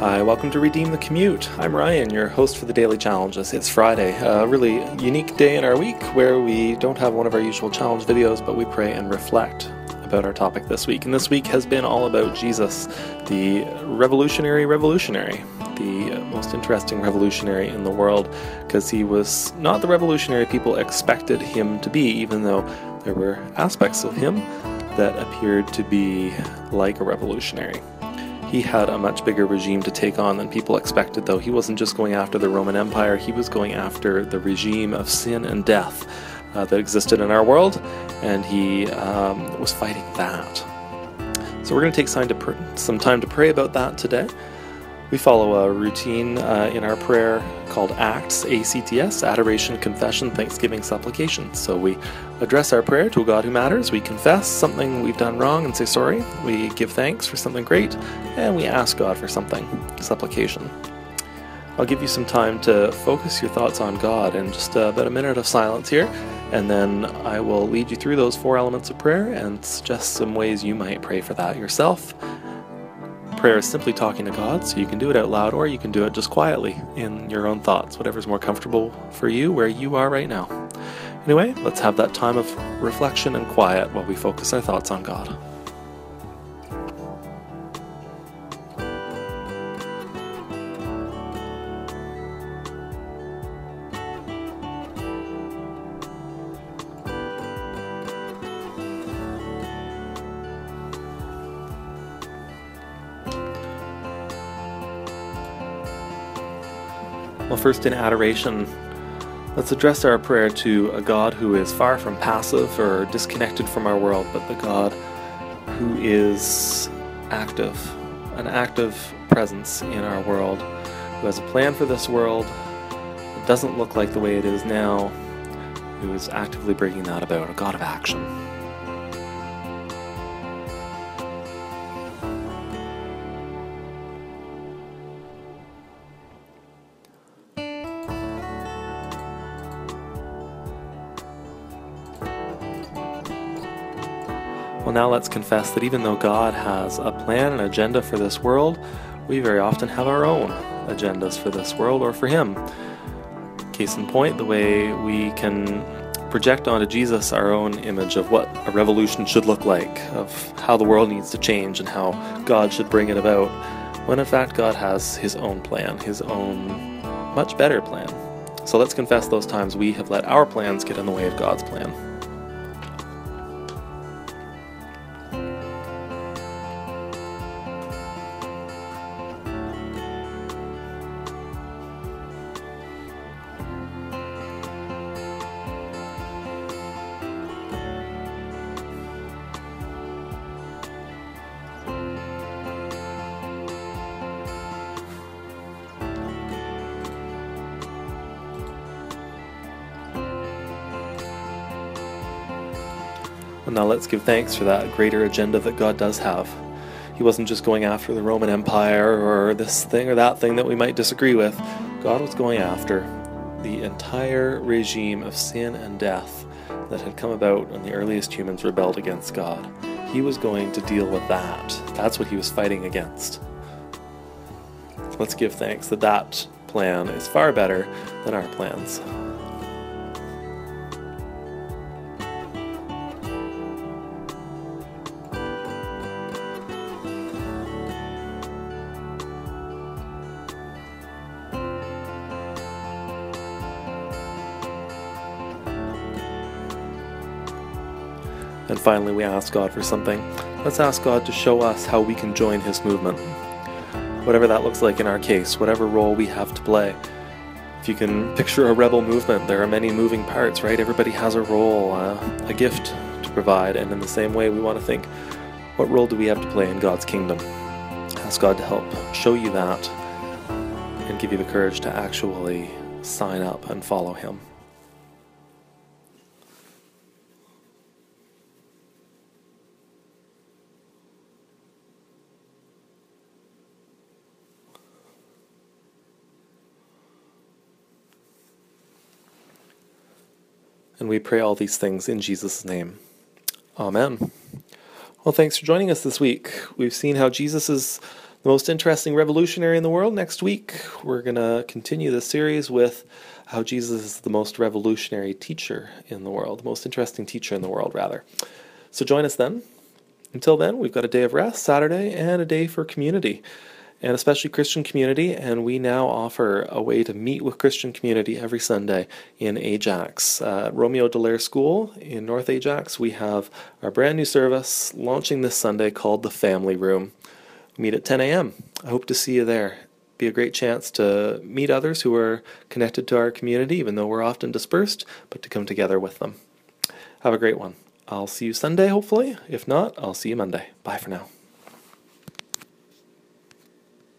Hi, welcome to Redeem the Commute. I'm Ryan, your host for the Daily Challenges. It's Friday, a really unique day in our week where we don't have one of our usual challenge videos, but we pray and reflect about our topic this week. And this week has been all about Jesus, the revolutionary, the most interesting revolutionary in the world, because he was not the revolutionary people expected him to be, even though there were aspects of him that appeared to be like a revolutionary. He had a much bigger regime to take on than people expected, though. He wasn't just going after the Roman Empire, he was going after the regime of sin and death that existed in our world, and he was fighting that. So we're going to take some time to pray about that today. We follow a routine in our prayer called ACTS, A-C-T-S, Adoration, Confession, Thanksgiving, Supplication. So we address our prayer to a God who matters, we confess something we've done wrong and say sorry, we give thanks for something great, and we ask God for something, supplication. I'll give you some time to focus your thoughts on God in just about a minute of silence here, and then I will lead you through those 4 elements of prayer and suggest some ways you might pray for that yourself. Prayer is simply talking to God, so you can do it out loud or you can do it just quietly in your own thoughts, whatever's more comfortable for you where you are right now. Anyway, let's have that time of reflection and quiet while we focus our thoughts on God. Well, first in adoration, let's address our prayer to a God who is far from passive or disconnected from our world, but the God who is active, an active presence in our world, who has a plan for this world that doesn't look like the way it is now, who is actively bringing that about, a God of action. Well, now let's confess that even though God has a plan, an agenda for this world, we very often have our own agendas for this world or for Him. Case in point, the way we can project onto Jesus our own image of what a revolution should look like, of how the world needs to change and how God should bring it about, when in fact God has His own plan, His own much better plan. So let's confess those times we have let our plans get in the way of God's plan. And now let's give thanks for that greater agenda that God does have. He wasn't just going after the Roman Empire or this thing or that thing that we might disagree with. God was going after the entire regime of sin and death that had come about when the earliest humans rebelled against God. He was going to deal with that. That's what he was fighting against. Let's give thanks that that plan is far better than our plans. And finally, we ask God for something. Let's ask God to show us how we can join His movement. Whatever that looks like in our case, whatever role we have to play. If you can picture a rebel movement, there are many moving parts, right? Everybody has a role, a gift to provide, and in the same way we want to think, what role do we have to play in God's kingdom? Ask God to help show you that and give you the courage to actually sign up and follow Him. And we pray all these things in Jesus' name. Amen. Well, thanks for joining us this week. We've seen how Jesus is the most interesting revolutionary in the world. Next week, we're going to continue the series with how Jesus is the most revolutionary teacher in the world, the most interesting teacher in the world, rather. So join us then. Until then, we've got a day of rest, Saturday, and a day for community, and especially Christian community, and we now offer a way to meet with Christian community every Sunday in Ajax. Romeo Dallaire School in North Ajax, we have our brand new service launching this Sunday called The Family Room. Meet at 10 a.m. I hope to see you there. Be a great chance to meet others who are connected to our community, even though we're often dispersed, but to come together with them. Have a great one. I'll see you Sunday, hopefully. If not, I'll see you Monday. Bye for now.